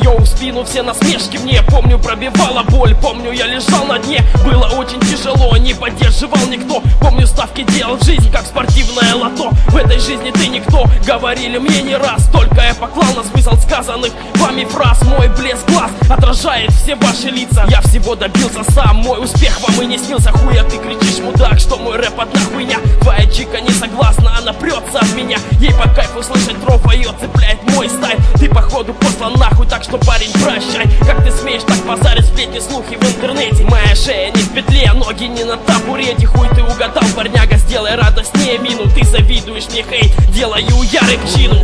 Йоу, в спину все насмешки мне, помню, пробивала боль. Помню, я лежал на дне, было очень тяжело, не поддерживал никто. Помню, ставки делал в жизнь, как спортивное лото. В этой жизни ты никто, говорили мне не раз. Только я поклал на смысл сказанных вами фраз. Мой блеск глаз отражает все ваши лица. Я всего добился сам, мой успех вам и не снился. Хуя ты кричишь, мудак, что мой рэп одна хуйня. Твоя чика не согласна, она прется от меня. Ей по кайфу слышать дров, ее цепляет мой стайл. Ты походу послан нахуй, так что, парень, прощай. Как ты смеешь так базарить, сплетни, слухи в интернете? Моя шея не в петле, ноги не на табурете. Хуй ты угадал, парняга, сделай радостнее мину. Ты завидуешь мне, хейт, делаю я рэпчину.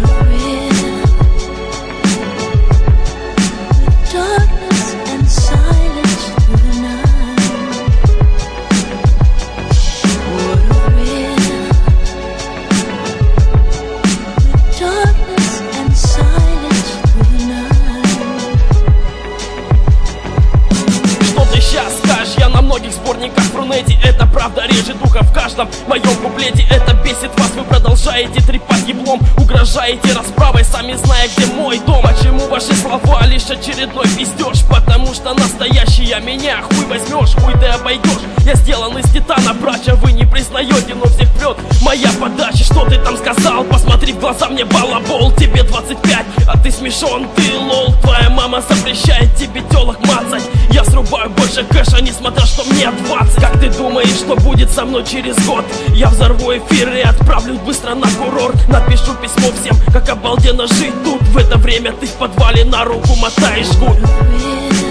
Многих сборниках в Рунете это правда режет ухо в каждом моем куплете. Это бесит вас, вы продолжаете трепать еблом, угрожаете расправой, сами зная, где мой дом. Почему ваши слова лишь очередной пиздеж? Потому что настоящий меня хуй возьмешь, хуй ты обойдешь. Я сделан из титана, братья, вы не признаете, но всех прет моя подача. Что ты там сказал? Посмотри в глаза мне, балабол. Тебе 25, а ты смешон, ты лол. Твоя мама запрещает тебе телок мацать. Я срубаю больше кэша, несмотря что мне 20. Как ты думаешь, что будет со мной через год? Я взорву эфир и отправлюсь быстро на курорт. Напишу письмо всем, как обалденно жить тут. В это время ты в подвале на руку мотаешь губ.